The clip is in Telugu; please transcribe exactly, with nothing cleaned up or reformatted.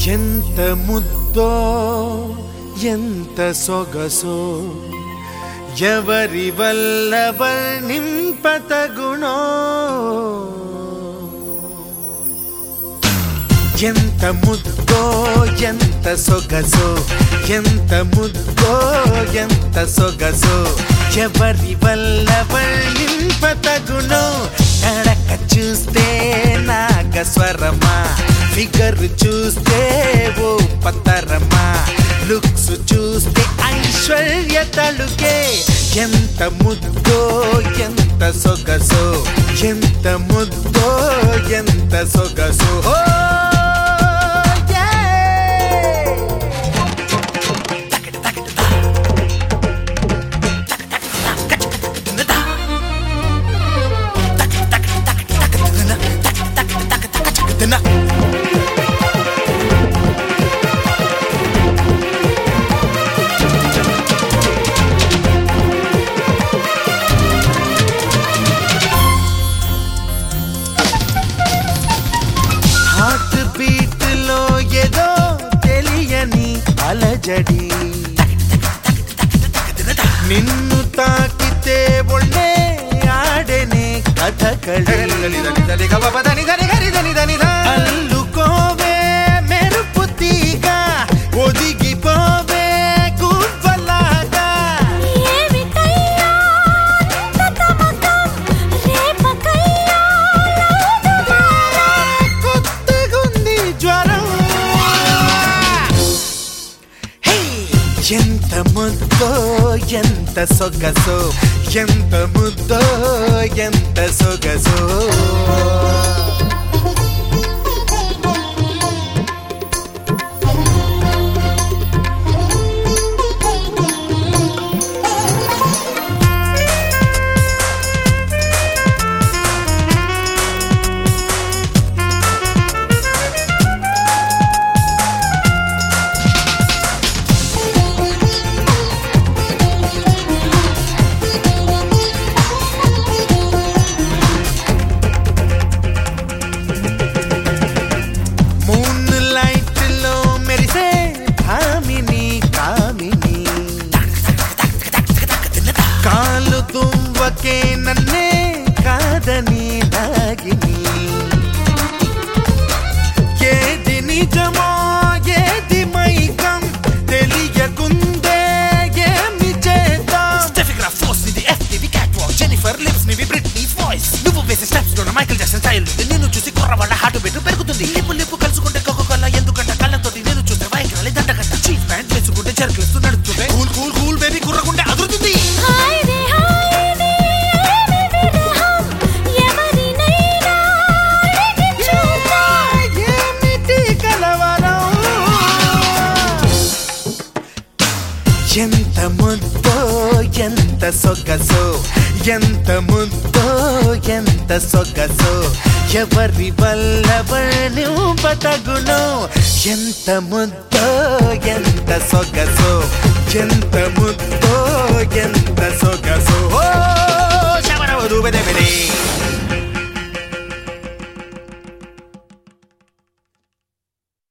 ఎంత ముద్దో ఎంత సొగసో ఎవరి వల్ల వర్ణింపతగుణో ఎంత ముద్దో ఎంత సొగసో ఎంత ముద్దో ఎంత సొగసో ఎవరి వల్ల వర్ణింపతగుణో నడక చూస్తే నాగస్వరమా ఫిగర్ చూస్తే ఓ పతరమా లుక్స్ చూస్తే ఐశ్వర్య తలుకే ఎంత ముద్దో ఎంత సొగసో ఎంత ముద్దో ఎంత సొగసో హార్ట్ బీట్ లో ఏదో తెలియని అలజడి నిన్ను తాకితే ఒళ్ళే ఆడెనే కథకళి అల్లుకోవే మెరుపు తీగ ఒదిగిపోవే గువ్వలాగా కొత్తగుంది జ్వరం ఎంత ముద్దో ఎంత సొగసో ఎంత ముద్దో ఎంత సొగసో కాలు దువ్వకే నన్నే కాదని నాగిని ఏది నిజమో ఏది మైకం తెలియకుందే ఏమి చేద్దాం స్టెఫిగ్రాఫ్ ఫోర్స్ నిది ఎఫ్ నిది క్యాట్ వాక్ జెనిఫర్ లిప్స్ నివి బ్రిట్నీ వాయిస్ నువ్వు వేసే స్టెప్స్ లోన మైకేల్ జాక్సన్ స్టైల్ నిన్ను చూసి కుర్రవాళ్ళ హార్ట్ బీట్ పెరుగుతుంది లిప్పు లిప్పు కలుసుకుంటే కోకోకోలా ఎందుకంట కళ్ళతోటి నేను చూస్తే వైఖరాలి దండగంట చీప్ ప్యాంట్ వేసుకుంటే జర్కలిస్తూ నడుస్తుంటే కూల్ కూల్ కూల్ బేబీ కుర్రకుంటే అదురుతుంది ఎంత ముద్దో ఎంత సొగసో ఎంత ముద్దో ఎంత సొగసో ఎవరి వల్ల వర్ణింపతగుణో ఎంత ముద్దో ఎంత సొగసో ఎంత ముద్దో ఎంత సొగసో ఓ శబరవరు బెదబెదే